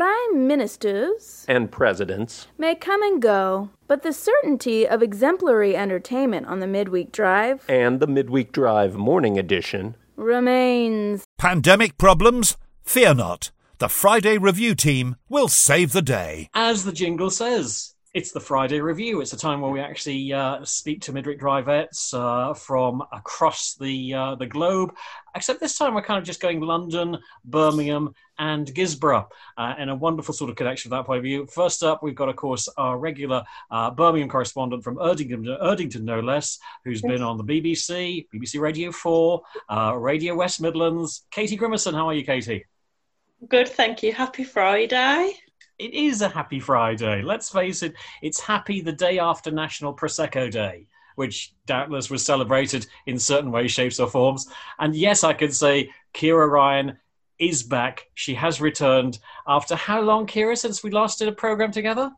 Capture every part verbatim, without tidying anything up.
Prime ministers and presidents may come and go, but the certainty of exemplary entertainment on the Midweek Drive and the Midweek Drive Morning Edition remains. Pandemic problems? Fear not. The Friday Review team will save the day. As the jingle says, it's the Friday Review. It's a time where we actually uh, speak to Midweek Drive vets uh, from across the uh, the globe. Except this time we're kind of just going London, Birmingham and Gisborough uh, in a wonderful sort of connection from that point of view. First up, we've got, of course, our regular uh, Birmingham correspondent from Erdington, Erdington, no less, who's been on the B B C, B B C Radio four, uh, Radio West Midlands. Katie Grimmerson, how are you, Katie? Good, thank you. Happy Friday. It is a happy Friday. Let's face it, it's happy the day after National Prosecco Day, which doubtless was celebrated in certain ways, shapes or forms. And yes, I can say Ciara Ryan is back. She has returned after how long, Ciara, since we last did a programme together?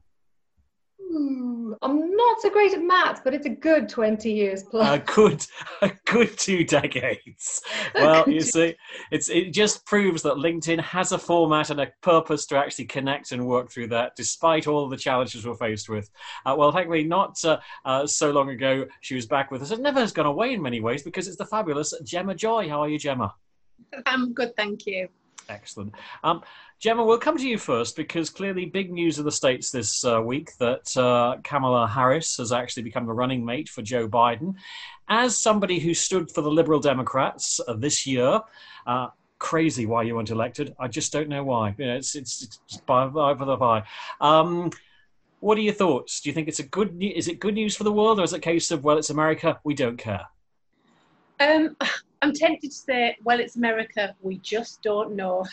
Ooh, I'm not so great at maths, but it's a good twenty years plus. A good, a good two decades. Well, you see, it's it just proves that LinkedIn has a format and a purpose to actually connect and work through that, despite all the challenges we're faced with. Uh, well, thankfully, not uh, uh, so long ago, she was back with us. It never has gone away in many ways because it's the fabulous Gemma Joy. How are you, Gemma? I'm good, thank you. Excellent. Um, Gemma, we'll come to you first because clearly big news of the States this uh, week that uh, Kamala Harris has actually become the running mate for Joe Biden. As somebody who stood for the Liberal Democrats uh, this year, uh, crazy why you weren't elected. I just don't know why. You know, it's it's, it's by, by for the by. Um, what are your thoughts? Do you think it's a good is it good news for the world, or is it a case of, well, it's America, we don't care? Um, I'm tempted to say, well, it's America, we just don't know.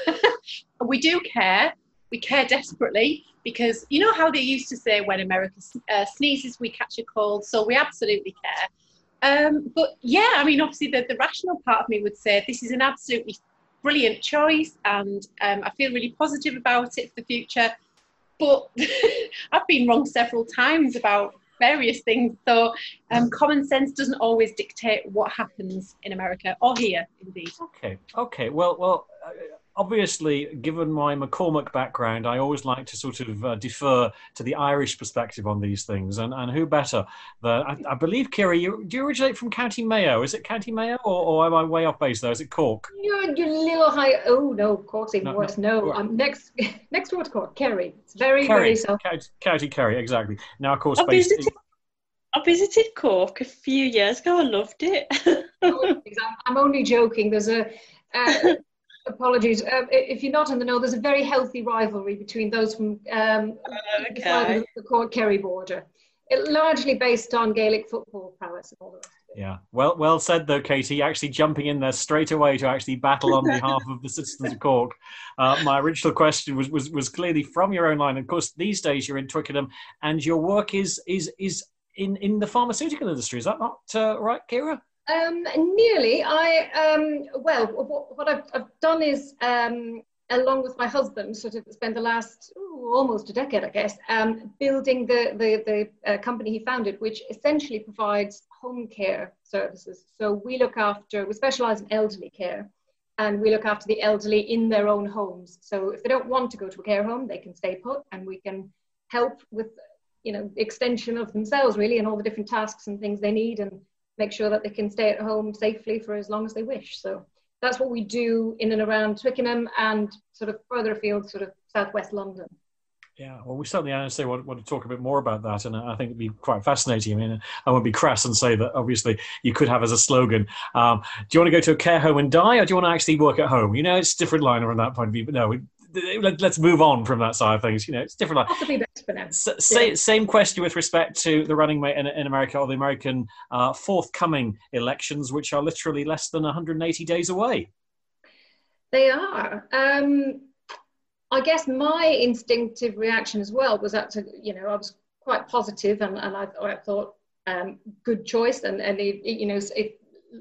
We do care. We care desperately because you know how they used to say when America uh, sneezes, we catch a cold. So we absolutely care. Um, but yeah, I mean, obviously the, the rational part of me would say this is an absolutely brilliant choice and um, I feel really positive about it for the future. But I've been wrong several times about various things. So um, common sense doesn't always dictate what happens in America or here, indeed. Okay, okay. Well, well. Uh, Obviously, given my McCormack background, I always like to sort of uh, defer to the Irish perspective on these things. And, and who better than, I, I believe, Ciara, you, do you originate from County Mayo? Is it County Mayo or, or am I way off base there? Is it Cork? You're, you're a little high. Oh, no, Cork's even No, worse. no. No, I'm next next door to Cork, Kerry. It's very, Kerry, very self. County, County Kerry, exactly. Now, of course, I based visited, in... I visited Cork a few years ago. I loved it. I'm, I'm only joking. There's a... Uh, Apologies. Uh, if you're not in the know, there's a very healthy rivalry between those from um, okay. the side of the Cork-Kerry border. It largely based on Gaelic football prowess and all the rest of it. Yeah, well, well said though, Katie. Actually jumping in there straight away to actually battle on behalf of the citizens of Cork. Uh, my original question was, was was clearly from your own line. Of course, these days you're in Twickenham, and your work is is is in in the pharmaceutical industry. Is that not uh, right, Ciara? Um, nearly. I um, well, what, what I've, I've done is, um, along with my husband, sort of spent the last ooh, almost a decade, I guess, um, building the the, the uh, company he founded, which essentially provides home care services. So we look after, we specialise in elderly care, and we look after the elderly in their own homes. So if they don't want to go to a care home, they can stay put, and we can help with, you know, the extension of themselves really, and all the different tasks and things they need, and make sure that they can stay at home safely for as long as they wish. So that's what we do in and around Twickenham and sort of further afield, sort of southwest London. Yeah, well, we certainly, I say, want, want to talk a bit more about that, and I think it'd be quite fascinating. I mean, I won't be crass and say that obviously you could have as a slogan, um, do you want to go to a care home and die, or do you want to actually work at home? You know, it's a different line from that point of view, but no, we, let's move on from that side of things. You know, it's different. Possibly best for now. S- say, yeah. Same question with respect to the running mate in, in America, or the American uh, forthcoming elections, which are literally less than one hundred eighty days away. They are. Um, I guess my instinctive reaction as well was that, to, you know, I was quite positive, and, and I, I thought um, good choice, and, and it, it, you know, it,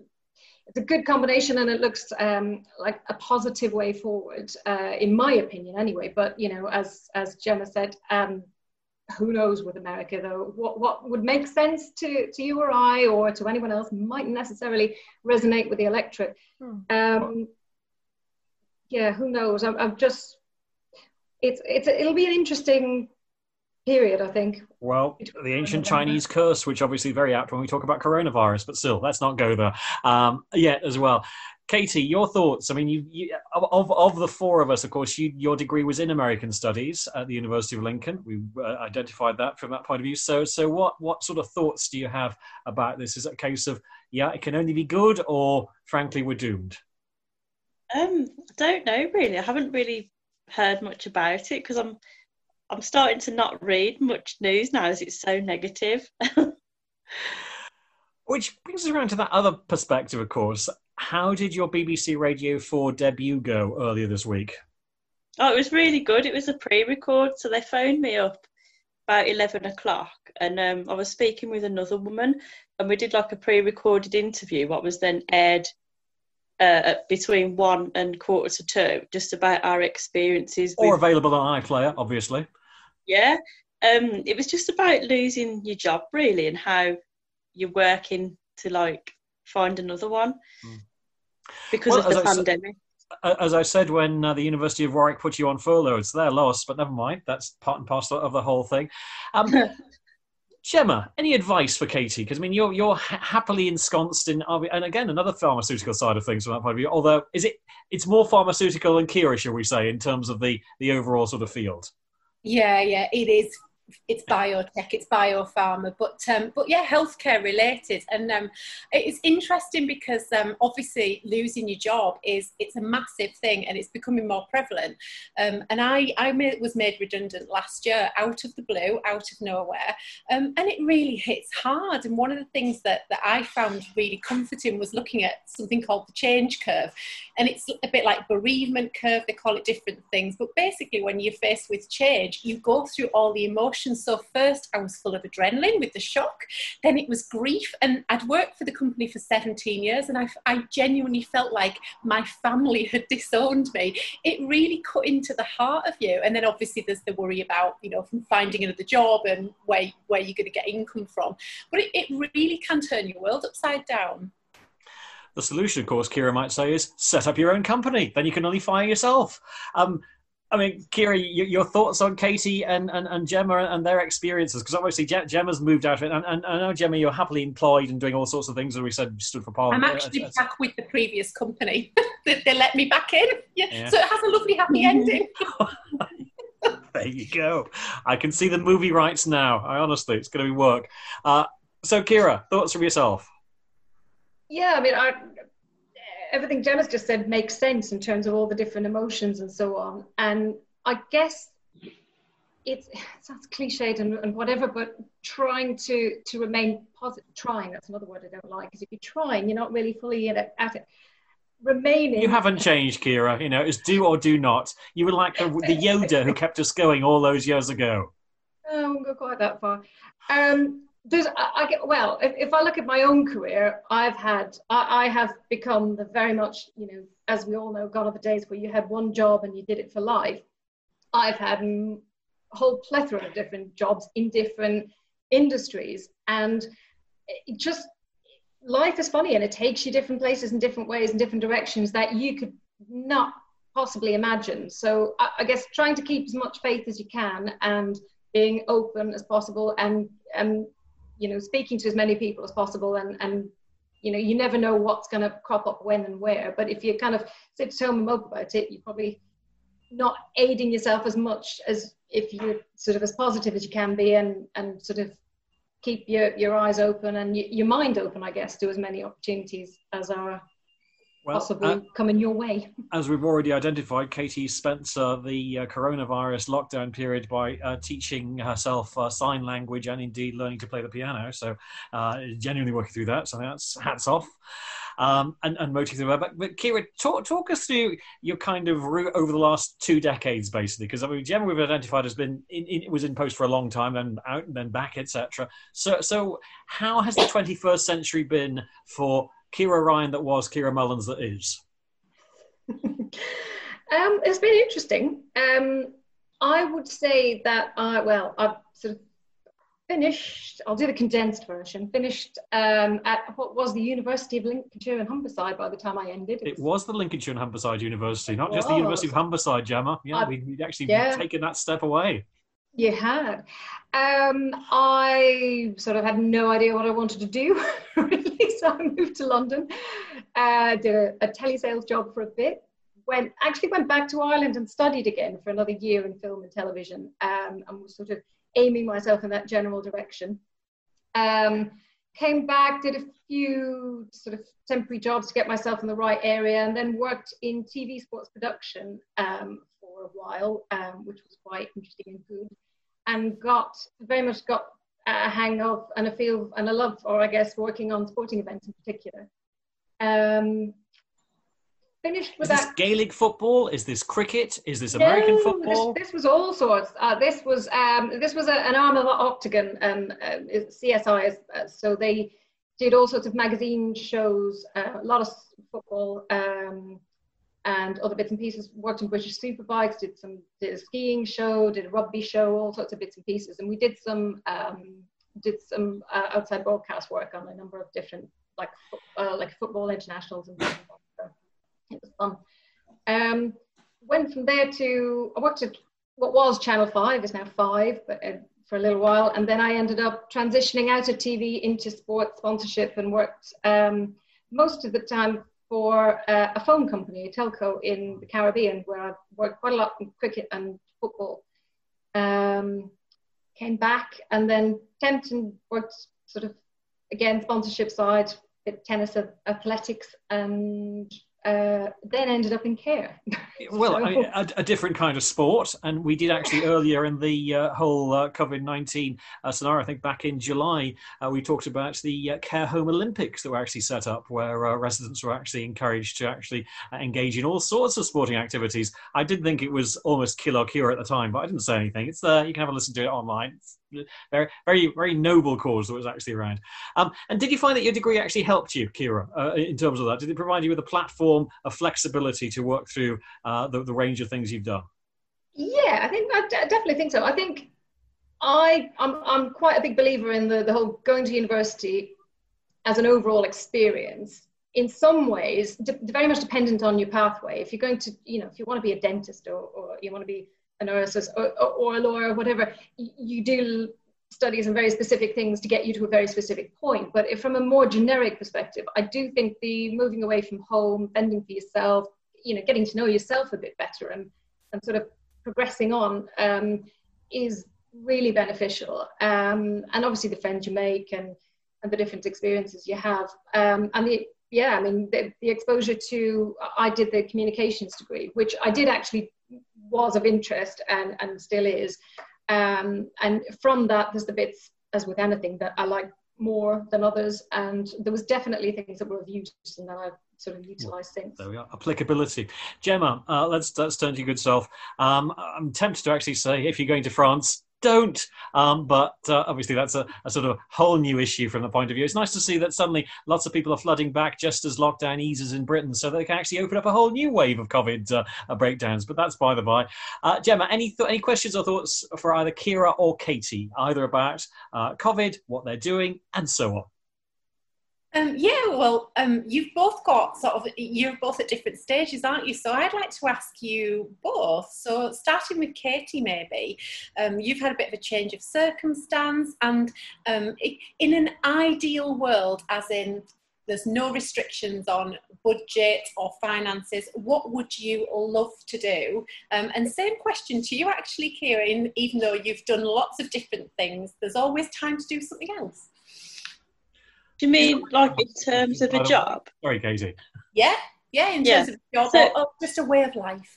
it's a good combination, and it looks um, like a positive way forward, uh, in my opinion anyway. But, you know, as as Gemma said, um, who knows with America though, what, what would make sense to, to you or I or to anyone else mightn't necessarily resonate with the electorate. Hmm. Um, yeah, who knows? I'm, I'm just, it's it's it'll be an interesting period, I think. Well, the ancient Chinese curse, which obviously very apt when we talk about coronavirus, but still, let's not go there um, yet as well. Katie, your thoughts? I mean, you, you of of the four of us, of course, you, your degree was in American Studies at the University of Lincoln. We uh, identified that from that point of view. So, so what what sort of thoughts do you have about this? Is it a case of, yeah, it can only be good, or frankly, we're doomed? Um, I don't know really. I haven't really heard much about it because I'm I'm starting to not read much news now as it's so negative. Which brings us around to that other perspective, of course. How did your B B C Radio four debut go earlier this week? Oh, it was really good. It was a pre-record, so they phoned me up about eleven o'clock, and um, I was speaking with another woman, and we did like a pre-recorded interview, what was then aired uh, at between one and quarter to two, just about our experiences. Or with, available on iPlayer, obviously. Yeah, um, it was just about losing your job, really, and how you're working to like find another one. Mm. Because well, of the pandemic. Said, as I said, when uh, the University of Warwick put you on furlough, it's their loss, but never mind. That's part and parcel of the whole thing. Um, Gemma, any advice for Katie? Because, I mean, you're you're ha- happily ensconced in, and again, another pharmaceutical side of things from that point of view, although is it it's more pharmaceutical than Kira, shall we say, in terms of the, the overall sort of field? Yeah, yeah, it is. It's biotech, it's biopharma, but um, but yeah, healthcare related. And um, it's interesting because um, obviously losing your job is it's a massive thing and it's becoming more prevalent. Um, and I I made, was made redundant last year out of the blue, out of nowhere, um, and it really hits hard. And one of the things that that I found really comforting was looking at something called the change curve, and it's a bit like bereavement curve. They call it different things, but basically when you're faced with change, you go through all the emotions. So first I was full of adrenaline with the shock, then it was grief, and I'd worked for the company for seventeen years and I, I genuinely felt like my family had disowned me. It really cut into the heart of you, and then obviously there's the worry about, you know, from finding another job and where, where you're going to get income from, but it, it really can turn your world upside down. The solution, of course, Kira might say, is set up your own company, then you can only fire yourself. Um, I mean, Kira, your thoughts on Katie and, and, and Gemma and their experiences? Because obviously Gemma's moved out of it, and, and I know, Gemma, you're happily employed and doing all sorts of things, as we said, stood for Parliament. I'm actually uh, back with the previous company. they, they let me back in. Yeah. yeah. So it has a lovely happy ending. There you go. I can see the movie rights now. I honestly, it's going to be work. Uh, so, Kira, thoughts from yourself? Yeah, I mean, I... everything Gemma's just said makes sense in terms of all the different emotions and so on. And I guess it's, it sounds cliched and, and whatever, but trying to, to remain positive, trying, that's another word I don't like, because if you're trying, you're not really fully in it, at it. Remaining. You haven't changed, Kira. You know, it's do or do not. You were like the, the Yoda who kept us going all those years ago. Oh, I won't go quite that far. Um, There's, I, I get, well, if, if I look at my own career, I've had, I, I have become the very much, you know, as we all know, gone are the days where you had one job and you did it for life. I've had a whole plethora of different jobs in different industries, and it just, life is funny and it takes you different places in different ways and different directions that you could not possibly imagine. So I, I guess trying to keep as much faith as you can and being open as possible and, and you know, speaking to as many people as possible, and, and you know, you never know what's going to crop up when and where. But if you kind of sit at home and mope about it, you're probably not aiding yourself as much as if you're sort of as positive as you can be, and, and sort of keep your, your eyes open and y- your mind open, I guess, to as many opportunities as are well, possibly uh, coming your way. As we've already identified, Katie spent uh, the uh, coronavirus lockdown period by uh, teaching herself uh, sign language and indeed learning to play the piano. So uh, genuinely working through that. So that's hats off. Um, and, and motoring through that. But, but Kira, talk, talk us through your kind of route over the last two decades, basically, because I mean, Gemma we've identified has been in, in, was in post for a long time, then out and then back, et cetera. So, so how has the twenty-first century been for Kira Ryan that was, Kira Mullins that is? um, it's been interesting. Um, I would say that I, well, I've sort of finished, I'll do the condensed version, finished um, at what was the University of Lincolnshire and Humberside by the time I ended. It was the Lincolnshire and Humberside University, not just was. the University of Humberside, Gemma. Yeah, I, we'd, we'd actually yeah. taken that step away. You had. Um, I sort of had no idea what I wanted to do, really, so I moved to London, uh, did a, a telesales job for a bit, went actually went back to Ireland and studied again for another year in film and television, um, and was sort of aiming myself in that general direction. Um, came back, did a few sort of temporary jobs to get myself in the right area, and then worked in T V sports production um, for a while, um, which was quite interesting and good, and got very much got a hang of and a feel and a love for, I guess, working on sporting events in particular. Um, finished with Is this that. Gaelic football? Is this cricket? Is this American No, football? This, this was all sorts. Uh, this was um, this was a, an arm of Octagon, um, uh, C S I. Uh, so they did all sorts of magazine shows, uh, a lot of football um, and other bits and pieces. Worked in British Superbikes, did some did a skiing show, did a rugby show, all sorts of bits and pieces. And we did some um, did some uh, outside broadcast work on a number of different like uh, like football internationals and things like that. So it was fun. Um, went from there to, I worked at what was Channel five, is now five, but uh, for a little while. And then I ended up transitioning out of T V into sports sponsorship and worked um, most of the time for uh, a phone company, a telco in the Caribbean, where I worked quite a lot in cricket and football. Um, came back and then temped and worked sort of, again, sponsorship side, bit tennis, athletics, and uh, then ended up in care. Well, So- I mean, a, a different kind of sport. And we did actually earlier in the uh, whole uh, COVID nineteen uh, scenario, I think back in July, uh, we talked about the uh, Care Home Olympics that were actually set up, where uh, residents were actually encouraged to actually uh, engage in all sorts of sporting activities. I did think it was almost kill or cure at the time, but I didn't say anything. It's there. You can have a listen to it online. It's very, very, very noble cause that was actually around. Um, and did you find that your degree actually helped you, Kira, uh, in terms of that? Did it provide you with a platform of flexibility to work through uh, the, the range of things you've done? Yeah, I think I d- definitely think so. I think I I'm I'm quite a big believer in the the whole going to university as an overall experience. In some ways, d- very much dependent on your pathway. If you're going to, you know, if you want to be a dentist or, or you want to be a nurse or, or, or a lawyer or whatever, you, you do study some very specific things to get you to a very specific point. But if from a more generic perspective, I do think the moving away from home, fending for yourself, you know, getting to know yourself a bit better and, and sort of progressing on um, is really beneficial. Um, and obviously the friends you make and, and the different experiences you have. Um, and the, yeah, I mean, the, the exposure to, I did the communications degree, which I did actually was of interest and, and still is. Um, and from that, there's the bits, as with anything, that I like more than others. And there was definitely things that were of use and that I've sort of utilised since. There we are. Applicability. Gemma, uh, let's, let's turn to your good self. Um, I'm tempted to actually say, if you're going to France, don't. Um, but uh, obviously that's a, a sort of whole new issue from the point of view. It's nice to see that suddenly lots of people are flooding back just as lockdown eases in Britain, so that they can actually open up a whole new wave of COVID uh, uh, breakdowns. But that's by the by. Uh, Gemma, any th- any questions or thoughts for either Kira or Katie, either about uh, COVID, what they're doing, and so on? Um, yeah, well, um, you've both got sort of, you're both at different stages, aren't you? So I'd like to ask you both. So starting with Katie, maybe, um, you've had a bit of a change of circumstance, and um, in an ideal world, as in there's no restrictions on budget or finances, what would you love to do? Um, and same question to you, actually, Kira, even though you've done lots of different things, there's always time to do something else. Do you mean like in terms of a job? Sorry, Katie. Yeah, yeah, in Yeah. terms of a job, So- or, or just a way of life.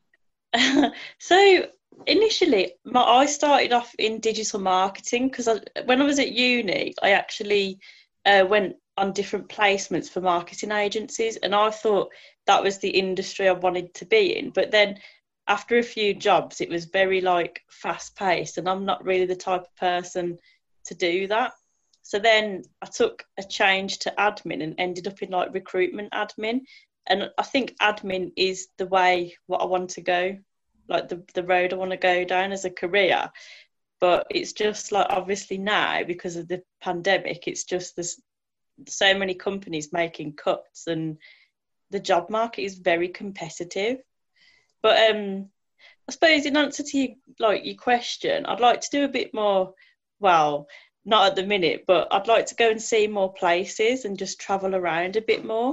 So initially, my, I started off in digital marketing because when I was at uni, I actually uh, went on different placements for marketing agencies, and I thought that was the industry I wanted to be in. But then after a few jobs, it was very like fast paced, and I'm not really the type of person to do that. So then I took a change to admin and ended up in like recruitment admin. And I think admin is the way what I want to go, like the, the road I want to go down as a career. But it's just like, obviously now, because of the pandemic, it's just there's so many companies making cuts and the job market is very competitive. But um, I suppose in answer to you, like your question, I'd like to do a bit more, well, not at the minute, but I'd like to go and see more places and just travel around a bit more.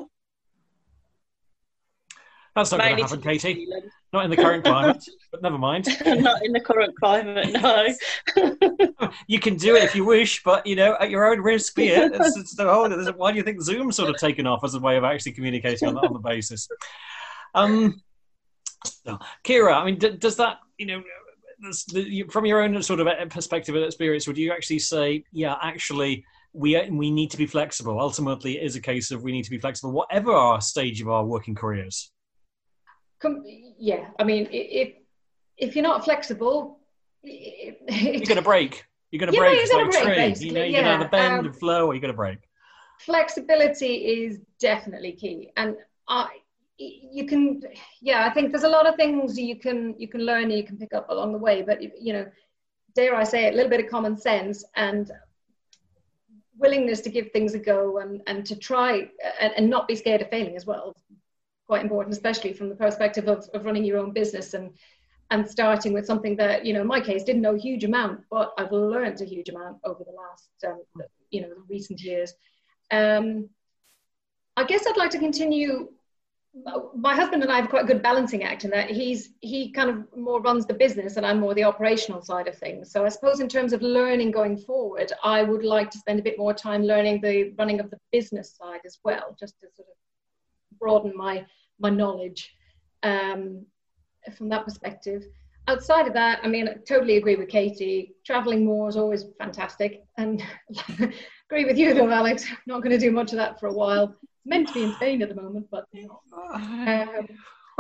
That's not going to happen, Katie. Not in the current climate, but never mind. Not in the current climate, no. You can do it if you wish, but, you know, at your own risk, be it. It's, it's the whole, why do you think Zoom's sort of taken off as a way of actually communicating on the, on the basis? Um, so, Kira, I mean, d- does that, you know, the, from your own sort of perspective and experience, would you actually say, yeah, actually, we we need to be flexible? Ultimately, it is a case of we need to be flexible, whatever our stage of our working careers. Yeah, I mean, if if you're not flexible, it, you're going to break. You're going to yeah, break. You're it's going like to break, tree. basically. You know, you're yeah. going to bend um, and flow, or you're going to break. Flexibility is definitely key, and I, you can, yeah, I think there's a lot of things you can you can learn and you can pick up along the way. But you know, dare I say it, a little bit of common sense and willingness to give things a go and and to try and, and not be scared of failing as well. Quite important, especially from the perspective of, of running your own business and and starting with something that, you know, in my case, didn't know a huge amount, but I've learned a huge amount over the last, um, you know, recent years. Um, I guess I'd like to continue. My husband and I have quite a good balancing act in that he's he kind of more runs the business and I'm more the operational side of things. So I suppose in terms of learning going forward, I would like to spend a bit more time learning the running of the business side as well, just to sort of broaden my my knowledge um, from that perspective. Outside of that, I mean, I totally agree with Katie. Traveling more is always fantastic. And agree with you though, Alex. Not going to do much of that for a while. Meant to be in Spain at the moment, but not. Um,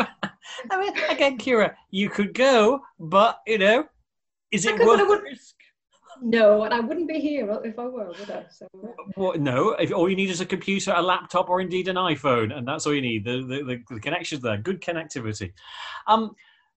I mean, again, Kira, you could go, but, you know, is it could, worth the risk? No, and I wouldn't be here if I were, would I? So, uh, well, no, if all you need is a computer, a laptop, or indeed an iPhone, and that's all you need. The the, the, the connection's there, good connectivity. Um,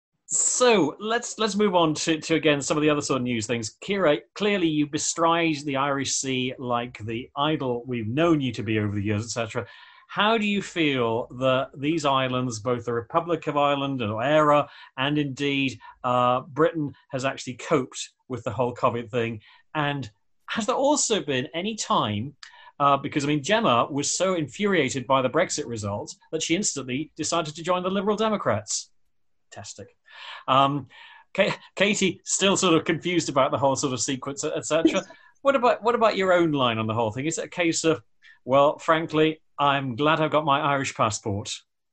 so let's let's move on to, to again some of the other sort of news things. Kira, clearly you bestride the Irish Sea like the idol we've known you to be over the years, et cetera. How do you feel that these islands, both the Republic of Ireland and Éire, and indeed uh, Britain, has actually coped with the whole COVID thing? And has there also been any time, uh, because, I mean, Gemma was so infuriated by the Brexit result that she instantly decided to join the Liberal Democrats. Fantastic. Um, K- Katie, still sort of confused about the whole sort of sequence, et cetera. What about, what about your own line on the whole thing? Is it a case of, well, frankly, I'm glad I've got my Irish passport?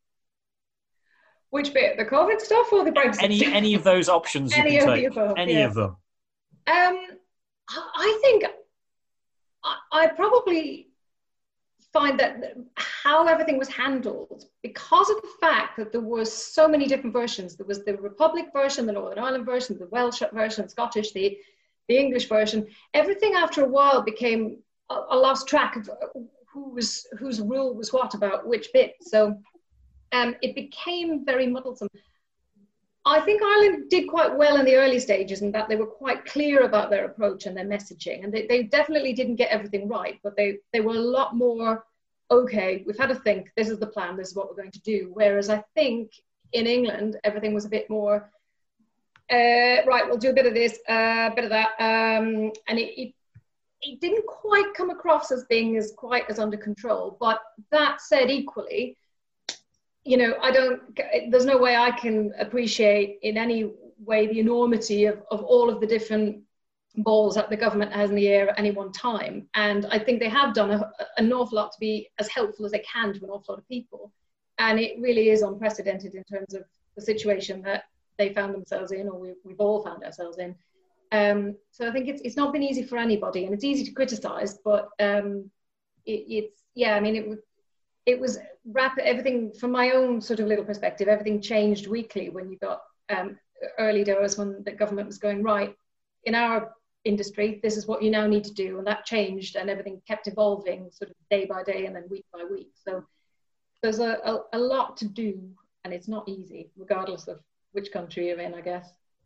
Which bit? The COVID stuff or the Brexit? Any any of those options you any can of take. The above, any yeah. of them. Um, I think I, I probably find that how everything was handled, because of the fact that there was so many different versions. There was the Republic version, the Northern Ireland version, the Welsh version, Scottish, the, the English version. Everything after a while became a, a lost track of who was whose rule was what about which bit. So um, it became very muddlesome. I think Ireland did quite well in the early stages in that they were quite clear about their approach and their messaging. And they, they definitely didn't get everything right, but they, they were a lot more, okay, we've had to think, this is the plan, this is what we're going to do. Whereas I think in England, everything was a bit more, uh, right, we'll do a bit of this, a uh, bit of that. Um, and it, it, it didn't quite come across as being as quite as under control. But that said, equally, you know, I don't, there's no way I can appreciate in any way the enormity of, of all of the different balls that the government has in the air at any one time. And I think they have done a, an awful lot to be as helpful as they can to an awful lot of people. And it really is unprecedented in terms of the situation that they found themselves in, or we, we've all found ourselves in. Um, so I think it's it's not been easy for anybody, and it's easy to criticize, but um, it, it's, yeah, I mean, it was, it was rapid, everything from my own sort of little perspective, everything changed weekly when you got um, early doors when the government was going, right, in our industry, this is what you now need to do. And that changed, and everything kept evolving sort of day by day and then week by week. So there's a, a, a lot to do, and it's not easy, regardless of which country you're in, I guess.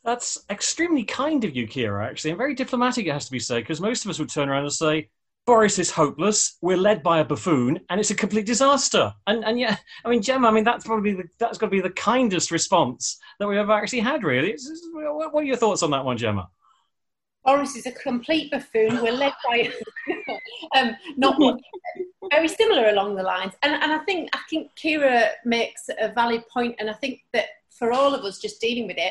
That's extremely kind of you, Kira, actually, and very diplomatic, it has to be said, because most of us would turn around and say, Boris is hopeless, we're led by a buffoon, and it's a complete disaster. And and yeah, I mean, Gemma, I mean, that's probably the, that's got to be the kindest response that we've ever actually had, really. It's, it's, what are your thoughts on that one, Gemma? Boris is a complete buffoon. We're led by um, not much, very similar along the lines. And and I think I think Kira makes a valid point, and I think that for all of us just dealing with it,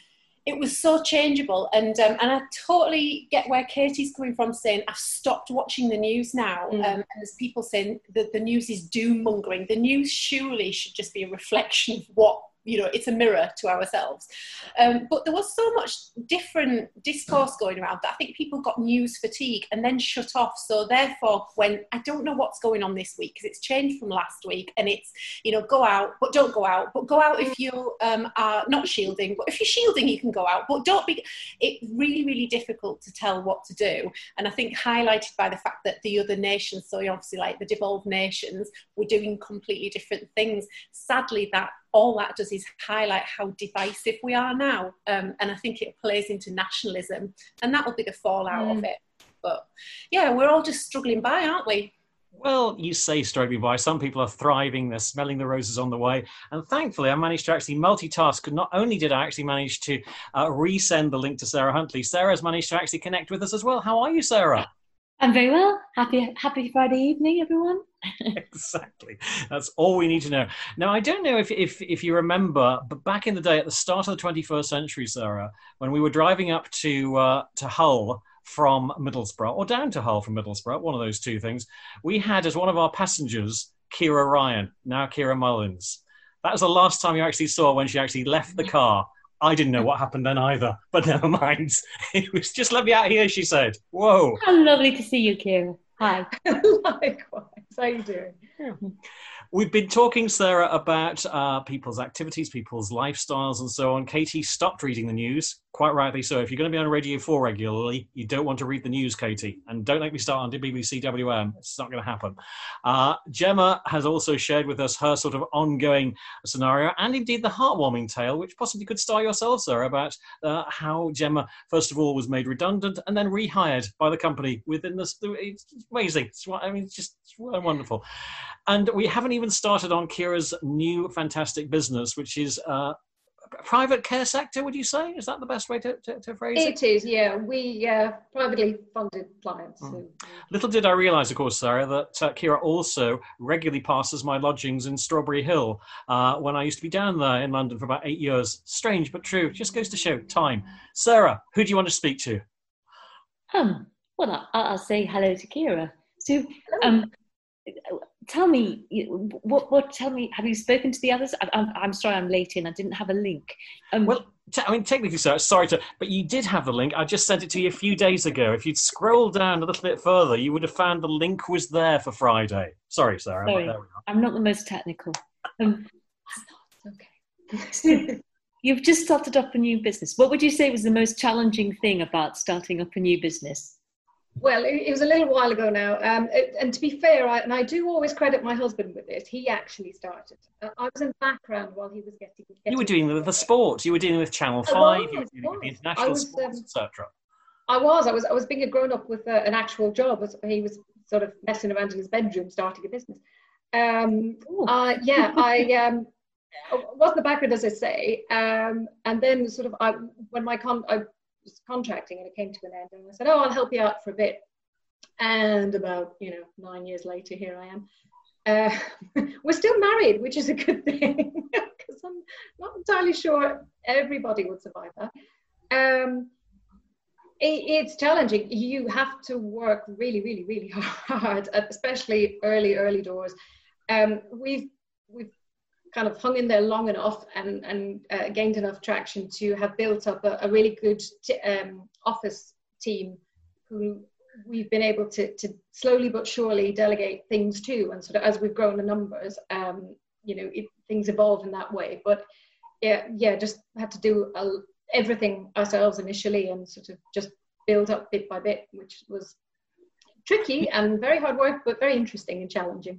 it was so changeable. And um, and I totally get where Katie's coming from, saying I've stopped watching the news now. Mm. Um, and there's people saying that the news is doom mongering. The news surely should just be a reflection of what, you know, it's a mirror to ourselves. Um, but there was so much different discourse going around that I think people got news fatigue and then shut off. So therefore, when I don't know what's going on this week, because it's changed from last week, and it's, you know, go out, but don't go out, but go out if you um, are not shielding, but if you're shielding, you can go out, but don't be, it's really, really difficult to tell what to do. And I think highlighted by the fact that the other nations, so obviously like the devolved nations, were doing completely different things. Sadly, that all that does is highlight how divisive we are now. Um, and I think it plays into nationalism, and that will be the fallout mm. of it. But yeah, we're all just struggling by, aren't we? Well, you say struggling by. Some people are thriving. They're smelling the roses on the way. And thankfully, I managed to actually multitask. Not only did I actually manage to uh, resend the link to Sarah Huntley, Sarah's managed to actually connect with us as well. How are you, Sarah? I'm very well. Happy Happy Friday evening, everyone. Exactly. That's all we need to know. Now, I don't know if, if, if you remember, but back in the day at the start of the twenty-first century, Sarah, when we were driving up to uh, to Hull from Middlesbrough, or down to Hull from Middlesbrough, one of those two things, we had as one of our passengers, Kira Ryan, now Kira Mullins. That was the last time you actually saw when she actually left the car. I didn't know what happened then either, but never mind. It was just let me out here, she said. Whoa. How lovely to see you, Kira. Hi. Likewise. How are you doing? Yeah. We've been talking, Sarah, about uh, people's activities, people's lifestyles and so on. Katie stopped reading the news, quite rightly so. If you're going to be on Radio four regularly, you don't want to read the news, Katie. And don't make me start on B B C W M. It's not going to happen. Uh, Gemma has also shared with us her sort of ongoing scenario, and indeed the heartwarming tale, which possibly could star yourself, Sarah, about uh, how Gemma, first of all, was made redundant and then rehired by the company within this. It's amazing. It's, I mean, it's just wonderful. And we haven't even started on Kira's new fantastic business, which is uh, private care sector, would you say? Is that the best way to, to, to phrase it? It is, yeah. We uh, privately funded clients. Mm. So. Little did I realise, of course, Sarah, that uh, Kira also regularly passes my lodgings in Strawberry Hill uh, when I used to be down there in London for about eight years. Strange, but true. Just goes to show time. Sarah, who do you want to speak to? Um, well, I, I'll say hello to Kira. So, um, tell me, what, what, tell me, have you spoken to the others? I, I'm, I'm sorry I'm late in, I didn't have a link. Um, well, t- I mean, technically, Sarah, sorry to, but you did have the link. I just sent it to you a few days ago. If you'd scrolled down a little bit further, you would have found the link was there for Friday. Sorry, Sarah. Sorry, there we are. I'm not the most technical. Um, Okay. so you've just started up a new business. What would you say was the most challenging thing about starting up a new business? Well, it, it was a little while ago now. Um, it, and to be fair, I, and I do always credit my husband with this, he actually started. Uh, I was in the background while he was getting... getting you were doing the, the sport. You were dealing with Channel I five, was, you were dealing with the was. international was, sports, um, et cetera. I was. I was I was being a grown-up with uh, an actual job. He was sort of messing around in his bedroom starting a business. Um, uh, yeah, I... Um, was in the background, as I say. Um, and then sort of, I, when my con- I was contracting and it came to an end, and I said, oh, I'll help you out for a bit. And about, you know, nine years later, here I am. Uh, we're still married, which is a good thing, because I'm not entirely sure everybody would survive that. Um, it, it's challenging. You have to work really, really, really hard, especially early, early doors. Um, we've we've kind of hung in there long enough and, and uh, gained enough traction to have built up a, a really good t- um, office team who we've been able to, to slowly but surely delegate things to. And sort of as we've grown the numbers, um, you know, it, things evolve in that way. But yeah, yeah, just had to do a, everything ourselves initially and sort of just build up bit by bit, which was tricky and very hard work, but very interesting and challenging.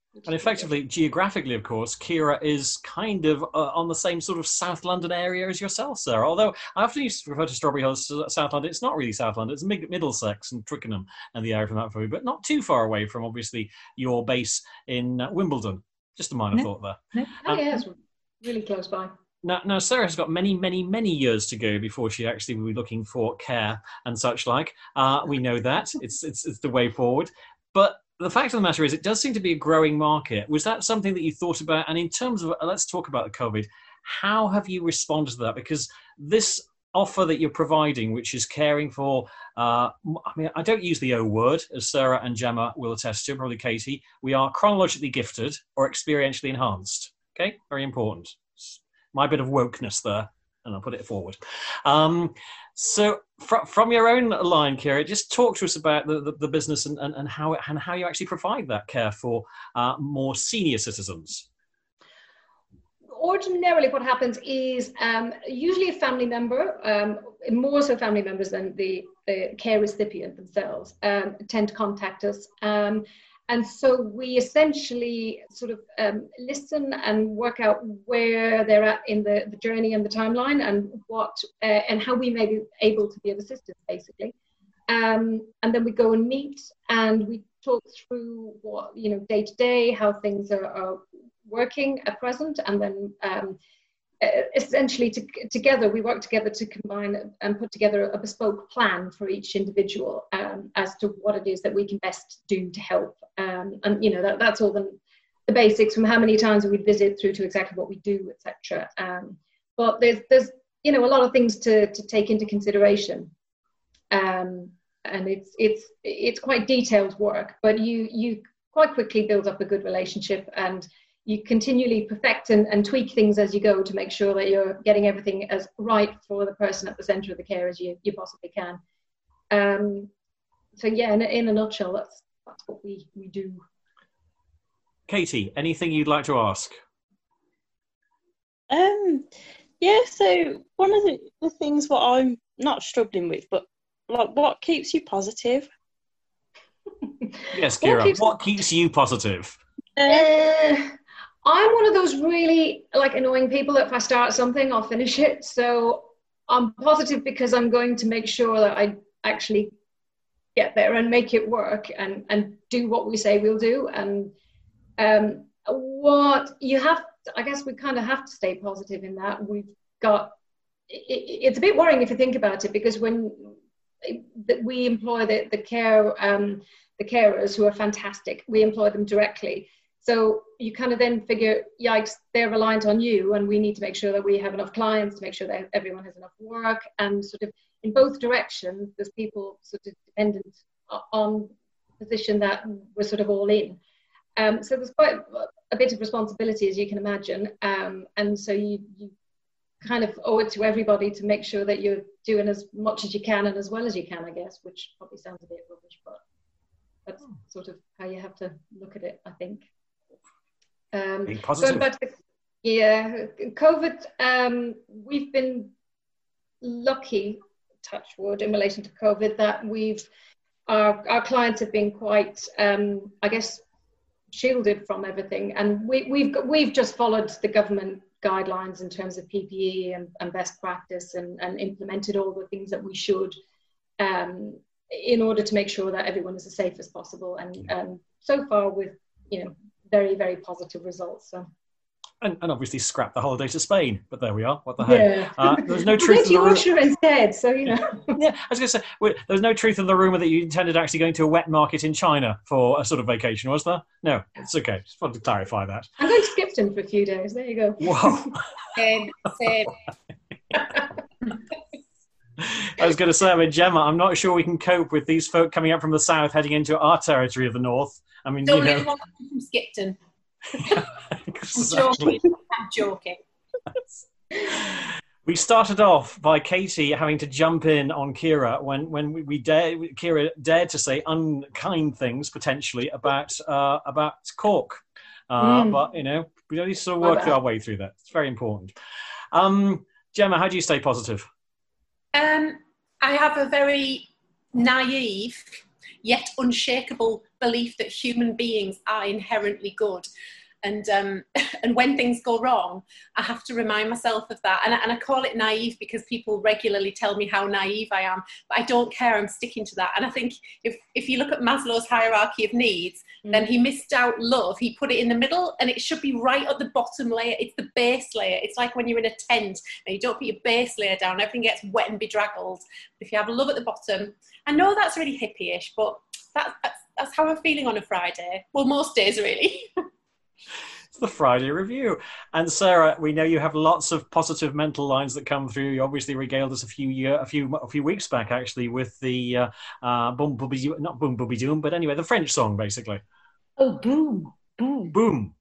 And effectively, geographically, of course, Ciara is kind of uh, on the same sort of South London area as yourself, Sarah. Although I often used to refer to Strawberry Hill as South London. It's not really South London. It's Mid- Middlesex and Twickenham and the area from that point, but not too far away from, obviously, your base in uh, Wimbledon. Just a minor No. thought there. No. Oh, Um, yeah, it's really close by. Now, now, Sarah has got many, many, many years to go before she actually will be looking for care and such like. Uh, we know that. It's, it's, it's the way forward. But the fact of the matter is, it does seem to be a growing market. Was that something that you thought about? And in terms of, let's talk about the COVID, how have you responded to that? Because this offer that you're providing, which is caring for, uh, I mean, I don't use the O word, as Sarah and Gemma will attest to, probably Katie. We are chronologically gifted or experientially enhanced. Okay, very important. My bit of wokeness there, and I'll put it forward. Um, so fr- from your own line, Ciara, just talk to us about the, the, the business and, and, and, how it, and how you actually provide that care for uh, more senior citizens. Ordinarily what happens is um, usually a family member, um, more so family members than the, the care recipient themselves, um, tend to contact us. Um, and so we essentially sort of um, listen and work out where they're at in the, the journey and the timeline, and what uh, and how we may be able to be of assistance, basically. Um, and then we go and meet and we talk through what, you know, day to day, how things are, are working at present, and then um, essentially to, together we work together to combine and put together a bespoke plan for each individual um, as to what it is that we can best do to help. Um, and you know that, that's all the, the basics, from how many times we visit through to exactly what we do, et cetera. Um, but there's there's you know a lot of things to to take into consideration, um, and it's it's it's quite detailed work. But you you quite quickly build up a good relationship, and you continually perfect and, and tweak things as you go to make sure that you're getting everything as right for the person at the centre of the care as you, you possibly can. Um, so yeah, in, in a nutshell, that's that's what we, we do. Katie, anything you'd like to ask? Um, yeah, so one of the, the things what I'm not struggling with, but like, what keeps you positive? Yes, Ciara, What keeps- what keeps you positive? Uh, I'm one of those really like annoying people that if I start something, I'll finish it. So I'm positive because I'm going to make sure that I actually get there and make it work and, and do what we say we'll do. And um, what you have, I guess we kind of have to stay positive in that. We've got, it, it's a bit worrying if you think about it, because when we employ the, the care, um, the carers who are fantastic, we employ them directly. So you kind of then figure, yikes, they're reliant on you, and we need to make sure that we have enough clients to make sure that everyone has enough work. And sort of in both directions, there's people sort of dependent on the position that we're sort of all in. Um, so there's quite a bit of responsibility, as you can imagine. Um, and so you, you kind of owe it to everybody to make sure that you're doing as much as you can and as well as you can, I guess, which probably sounds a bit rubbish, but that's sort of how you have to look at it, I think. Um, Being positive. Going back to, yeah, COVID, um, we've been lucky, touch wood, in relation to COVID, that we've, our, our clients have been quite, um, I guess, shielded from everything. And we, we've, we've just followed the government guidelines in terms of P P E and, and best practice, and, and implemented all the things that we should um, in order to make sure that everyone is as safe as possible. And, and so far with, you know, very, very positive results. So. And, and obviously scrap the holiday to Spain, but there we are. What the heck? Yeah. Uh, there's no I truth went in to the rumor. Yorkshire instead, so you know. Yeah, I was going to say, wait, there's no truth in the rumor that you intended actually going to a wet market in China for a sort of vacation, was there? No, it's okay. Just wanted to clarify that. I'm going to Skipton for a few days. There you go. Whoa. Same, same. I was going to say, I mean, Gemma, I'm not sure we can cope with these folk coming up from the south heading into our territory of the north. I mean, Don't you really know. want to come from Skipton. Exactly. I'm joking. I'm joking. We started off by Katie having to jump in on Ciara when when we, we dare, Ciara dared to say unkind things potentially about uh, about Cork, uh, Mm. but you know we only sort of worked our way through that. It's very important. Um, Gemma, how do you stay positive? Um, I have a very naive yet unshakable belief that human beings are inherently good. And um, and when things go wrong, I have to remind myself of that. And I, and I call it naive because people regularly tell me how naive I am. But I don't care, I'm sticking to that. And I think if, if you look at Maslow's hierarchy of needs, mm. then he missed out love. He put it in the middle and it should be right at the bottom layer. It's the base layer. It's like when you're in a tent and you don't put your base layer down, everything gets wet and bedraggled. If you have love at the bottom, I know that's really hippie-ish, but that, that's, that's how I'm feeling on a Friday. Well, most days really. It's the Friday Review. And Sarah, we know you have lots of positive mental lines that come through. You obviously regaled us a few year, a few a few weeks back, actually, with the uh, uh, Boom Booby, not Boom Booby Doom, but anyway, the French song, basically. Oh, boom, boom, boom.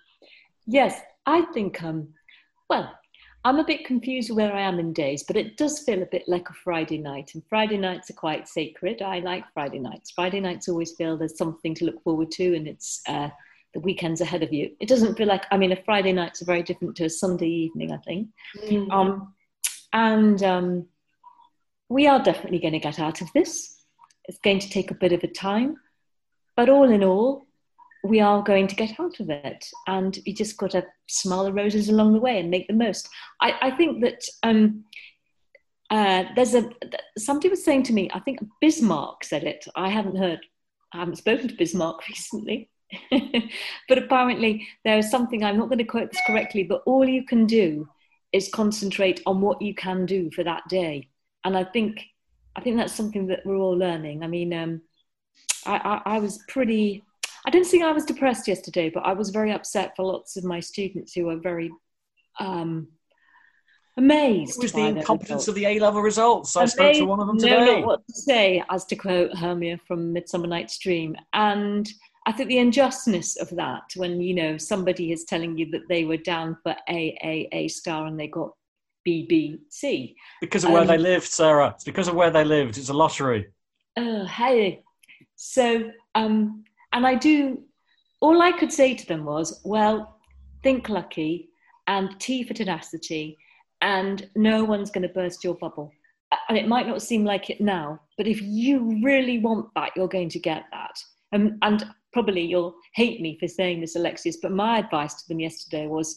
Yes, I think. Um, well, I'm a bit confused where I am in days, but it does feel a bit like a Friday night. And Friday nights are quite sacred. I like Friday nights. Friday nights always feel there's something to look forward to, and it's. Uh, the weekend's ahead of you. It doesn't feel like, I mean, a Friday night's very different to a Sunday evening, I think. Mm. Um, and um, we are definitely going to get out of this. It's going to take a bit of a time, but all in all, we are going to get out of it. And you just got to smile the roses along the way and make the most. I, I think that um, uh, there's a, somebody was saying to me, I think Bismarck said it. I haven't heard, I haven't spoken to Bismarck recently. But apparently there is something, I'm not going to quote this correctly, but all you can do is concentrate on what you can do for that day. And I think I think that's something that we're all learning. I mean, um, I, I, I was pretty, I didn't think I was depressed yesterday, but I was very upset for lots of my students who were very um, amazed. It was by the incompetence of the A-level results. I and spoke they to one of them know today. Not what to say, as to quote Hermia from Midsummer Night's Dream. And I think the injustice of that, when, you know, somebody is telling you that they were down for A, A, A star and they got B, B, C. Because of where um, they lived, Sarah. It's because of where they lived. It's a lottery. Oh, hey. So, um, and I do, all I could say to them was, well, think lucky and T for tenacity, and no one's going to burst your bubble. And it might not seem like it now, but if you really want that, you're going to get that. Um, and probably you'll hate me for saying this, Alexius, but my advice to them yesterday was,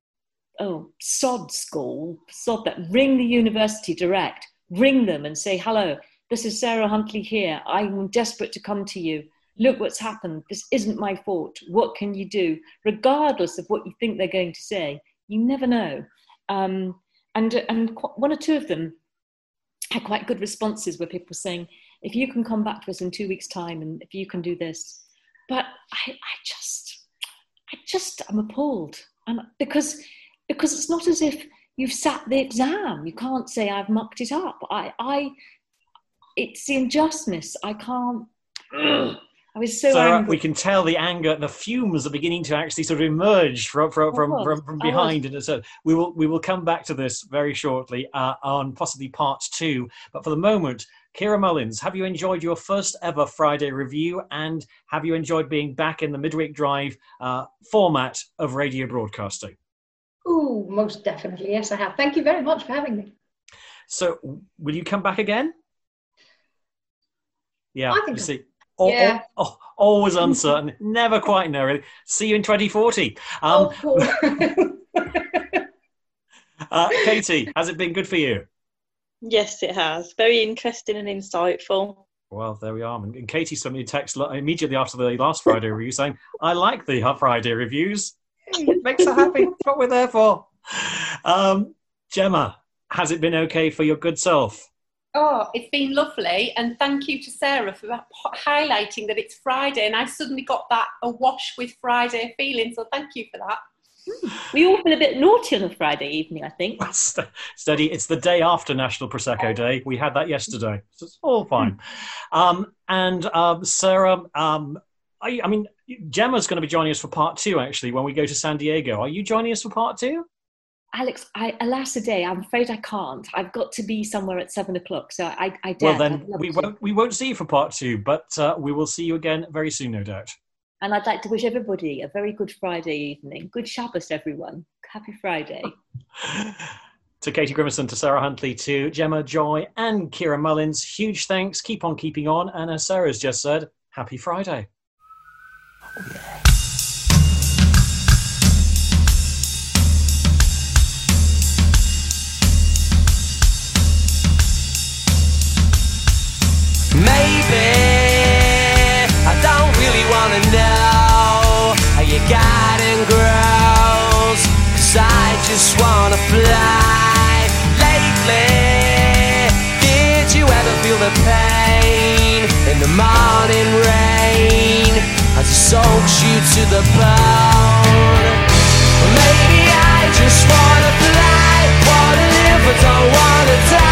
oh, sod school, sod that. Ring the university direct. Ring them and say, hello, this is Sarah Huntley here. I'm desperate to come to you. Look what's happened. This isn't my fault. What can you do? Regardless of what you think they're going to say, you never know. Um, and, and one or two of them had quite good responses where people were saying, if you can come back to us in two weeks' time and if you can do this. But I, I just, I just, I'm appalled. And because, because it's not as if you've sat the exam. You can't say I've mucked it up. I, I, it's the injustice. I can't, I was so Sarah, angry. we can tell the anger, the fumes are beginning to actually sort of emerge from from from, from, from behind. And so we will we will come back to this very shortly uh, on possibly part two. But for the moment, Ciara Mullins, have you enjoyed your first ever Friday review, and have you enjoyed being back in the midweek drive uh, format of radio broadcasting? Oh, most definitely. Yes, I have. Thank you very much for having me. So will you come back again? Yeah, I think you see. so. Oh, Yeah. oh, oh, always uncertain. Never quite know, really. See you in twenty forty. Um, Oh, cool. uh, Katie, has it been good for you? Yes, it has. Very interesting and insightful. Well, there we are. And, and Katie sent me a text immediately after the last Friday review saying, I like the Friday reviews. It makes her happy. That's what we're there for. Um, Gemma, has it been okay for your good self? Oh, it's been lovely, and thank you to Sarah for highlighting that it's Friday, and I suddenly got that awash with Friday feeling, so thank you for that. We all feel a bit naughty on a Friday evening, I think. Steady, it's the day after National Prosecco Day. We had that yesterday, so it's all fine. Um, and um, Sarah, um, I, I mean, Gemma's going to be joining us for part two, actually, when we go to San Diego. Are you joining us for part two? Alex, I, alas a day, I'm afraid I can't. I've got to be somewhere at seven o'clock, so I, I doubt. Well, then we won't, we won't see you for part two, but uh, we will see you again very soon, no doubt. And I'd like to wish everybody a very good Friday evening. Good Shabbos, everyone. Happy Friday. To Katie Grimmerson, to Sarah Huntley, to Gemma, Joy, and Kira Mullins, huge thanks. Keep on keeping on. And as Sarah's just said, happy Friday. Oh, yeah. Maybe I don't really wanna know how your garden grows, 'cause I just wanna fly. Lately, did you ever feel the pain in the morning rain as it soaks you to the bone? Well, maybe I just wanna fly, wanna live but don't wanna die.